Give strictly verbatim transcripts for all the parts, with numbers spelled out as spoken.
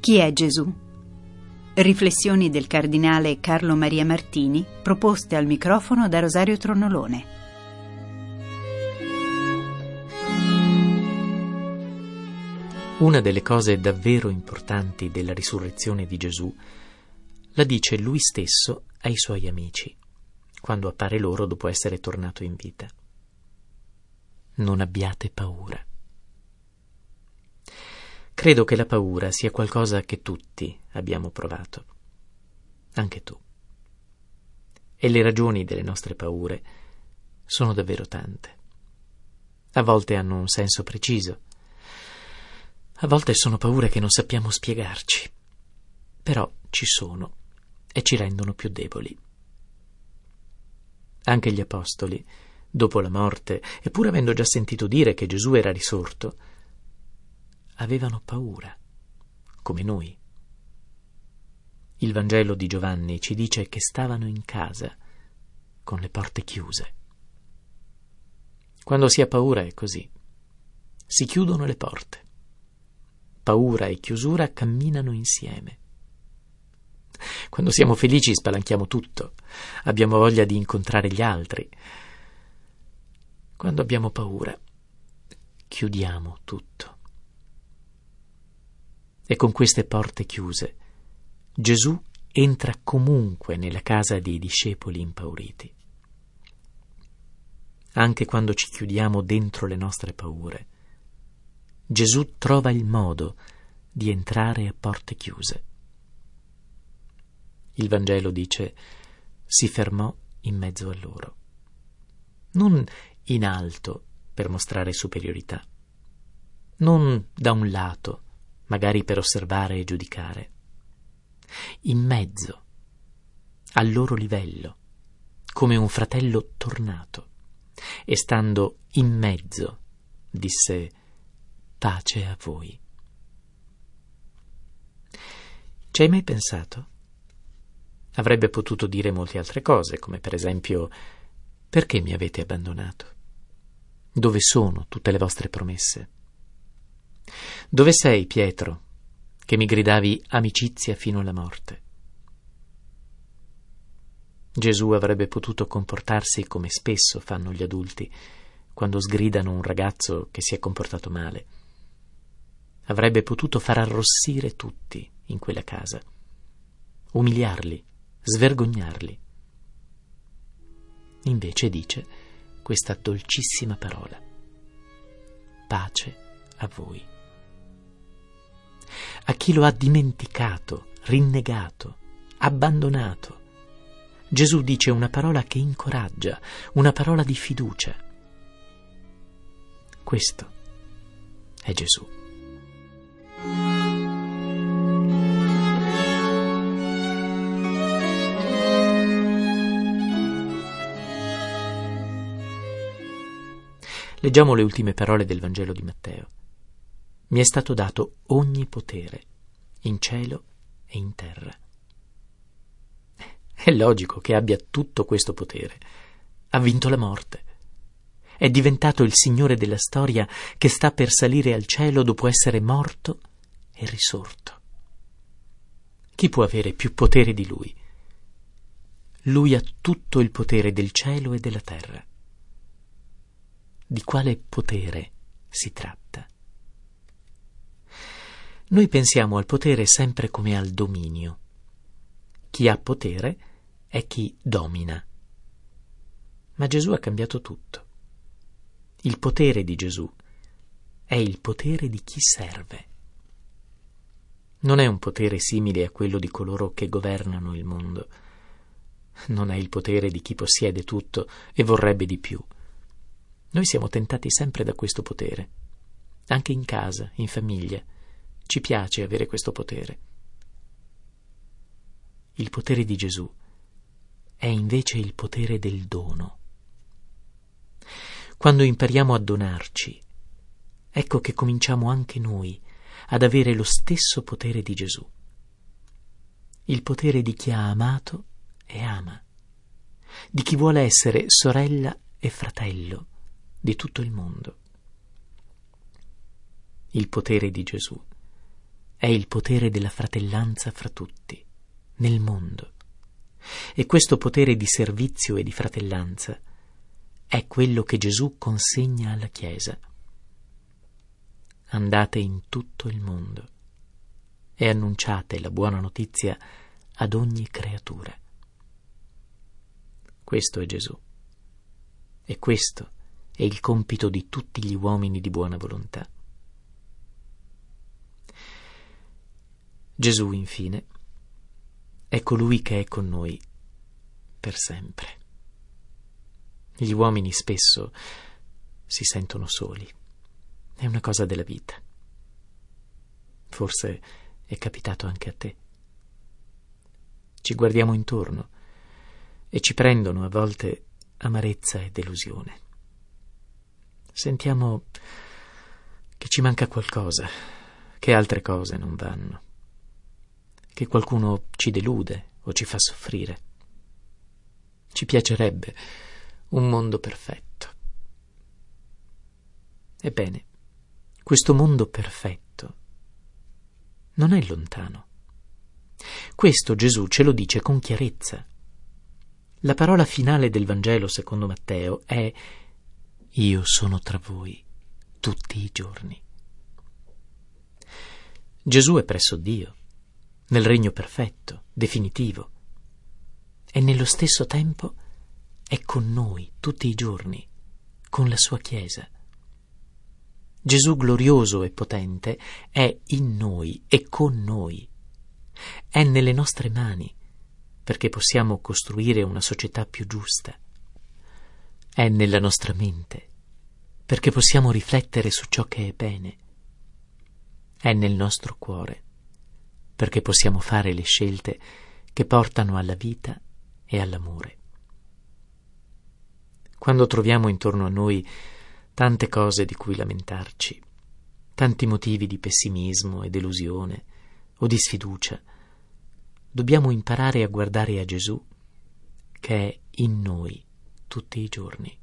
Chi è Gesù? Riflessioni del cardinale Carlo Maria Martini, proposte al microfono da Rosario Tronolone. Una delle cose davvero importanti della risurrezione di Gesù la dice lui stesso ai suoi amici, quando appare loro dopo essere tornato in vita. Non abbiate paura. Credo che la paura sia qualcosa che tutti abbiamo provato, anche tu. E le ragioni delle nostre paure sono davvero tante. A volte hanno un senso preciso, a volte sono paure che non sappiamo spiegarci, però ci sono e ci rendono più deboli. Anche gli apostoli, dopo la morte, e pur avendo già sentito dire che Gesù era risorto, avevano paura, come noi. Il Vangelo di Giovanni ci dice che stavano in casa, con le porte chiuse. Quando si ha paura è così. Si chiudono le porte. Paura e chiusura camminano insieme. Quando siamo felici spalanchiamo tutto, abbiamo voglia di incontrare gli altri. Quando abbiamo paura, chiudiamo tutto. E con queste porte chiuse, Gesù entra comunque nella casa dei discepoli impauriti. Anche quando ci chiudiamo dentro le nostre paure, Gesù trova il modo di entrare a porte chiuse. Il Vangelo dice: si fermò in mezzo a loro. Non in alto per mostrare superiorità, non da un lato, magari per osservare e giudicare, in mezzo, al loro livello, come un fratello tornato, e stando in mezzo disse: pace a voi. Ci hai mai pensato? Avrebbe potuto dire molte altre cose, come per esempio: perché mi avete abbandonato? Dove sono tutte le vostre promesse? Dove sei, Pietro, che mi gridavi amicizia fino alla morte? Gesù avrebbe potuto comportarsi come spesso fanno gli adulti quando sgridano un ragazzo che si è comportato male. Avrebbe potuto far arrossire tutti in quella casa, umiliarli, svergognarli. Invece dice questa dolcissima parola: pace a voi. A chi lo ha dimenticato, rinnegato, abbandonato, Gesù dice una parola che incoraggia, una parola di fiducia. Questo è Gesù. Leggiamo le ultime parole del Vangelo di Matteo. Mi è stato dato ogni potere, in cielo e in terra. È logico che abbia tutto questo potere. Ha vinto la morte. È diventato il Signore della storia che sta per salire al cielo dopo essere morto e risorto. Chi può avere più potere di Lui? Lui ha tutto il potere del cielo e della terra. Di quale potere si tratta? Noi pensiamo al potere sempre come al dominio. Chi ha potere è chi domina. Ma Gesù ha cambiato tutto. Il potere di Gesù è il potere di chi serve. Non è un potere simile a quello di coloro che governano il mondo. Non è il potere di chi possiede tutto e vorrebbe di più. Noi siamo tentati sempre da questo potere. Anche in casa, in famiglia, ci piace avere questo potere. Il potere di Gesù è invece il potere del dono. Quando impariamo a donarci, ecco che cominciamo anche noi ad avere lo stesso potere di Gesù. Il potere di chi ha amato e ama, di chi vuole essere sorella e fratello di tutto il mondo. Il potere di Gesù è il potere della fratellanza fra tutti, nel mondo. E questo potere di servizio e di fratellanza è quello che Gesù consegna alla Chiesa. Andate in tutto il mondo e annunciate la buona notizia ad ogni creatura. Questo è Gesù. E questo è il compito di tutti gli uomini di buona volontà. Gesù, infine, è colui che è con noi per sempre. Gli uomini spesso si sentono soli. È una cosa della vita. Forse è capitato anche a te. Ci guardiamo intorno e ci prendono a volte amarezza e delusione. Sentiamo che ci manca qualcosa, che altre cose non vanno, che qualcuno ci delude o ci fa soffrire. Ci piacerebbe un mondo perfetto. Ebbene, questo mondo perfetto non è lontano. Questo Gesù ce lo dice con chiarezza. La parola finale del Vangelo secondo Matteo è: io sono tra voi tutti i giorni. Gesù è presso Dio, nel regno perfetto, definitivo, e nello stesso tempo è con noi tutti i giorni, con la sua Chiesa. Gesù glorioso e potente è in noi e con noi. È nelle nostre mani, perché possiamo costruire una società più giusta. È nella nostra mente, perché possiamo riflettere su ciò che è bene. È nel nostro cuore, perché possiamo fare le scelte che portano alla vita e all'amore. Quando troviamo intorno a noi tante cose di cui lamentarci, tanti motivi di pessimismo e delusione o di sfiducia, dobbiamo imparare a guardare a Gesù, che è in noi tutti i giorni.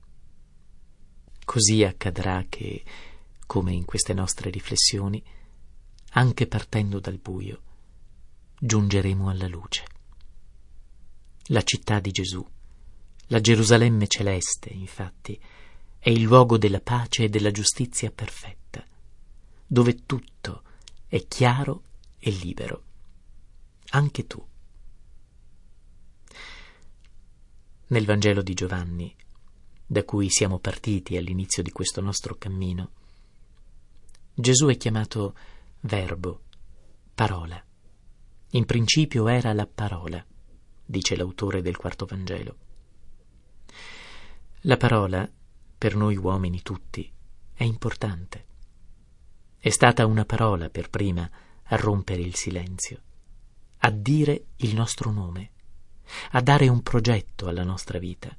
Così accadrà che, come in queste nostre riflessioni, anche partendo dal buio, giungeremo alla luce. La città di Gesù, la Gerusalemme celeste, infatti, è il luogo della pace e della giustizia perfetta, dove tutto è chiaro e libero. Anche tu. Nel Vangelo di Giovanni, da cui siamo partiti all'inizio di questo nostro cammino, Gesù è chiamato Verbo, parola. In principio era la parola, dice l'autore del quarto Vangelo. La parola, per noi uomini tutti, è importante. È stata una parola per prima a rompere il silenzio, a dire il nostro nome, a dare un progetto alla nostra vita.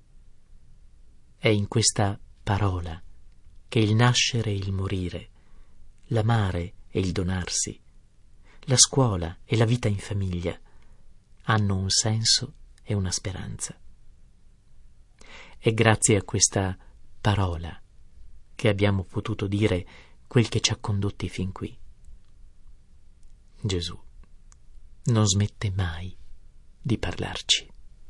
È in questa parola che il nascere e il morire, l'amare e il donarsi, la scuola e la vita in famiglia hanno un senso e una speranza. È grazie a questa parola che abbiamo potuto dire quel che ci ha condotti fin qui. Gesù non smette mai di parlarci.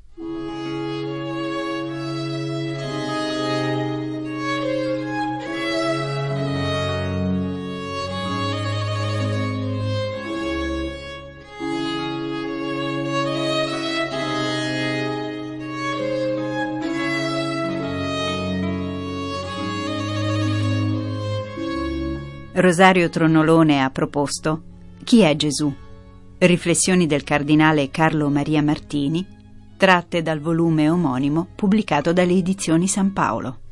Rosario Tronolone ha proposto Chi è Gesù? Riflessioni del cardinale Carlo Maria Martini, tratte dal volume omonimo pubblicato dalle Edizioni San Paolo.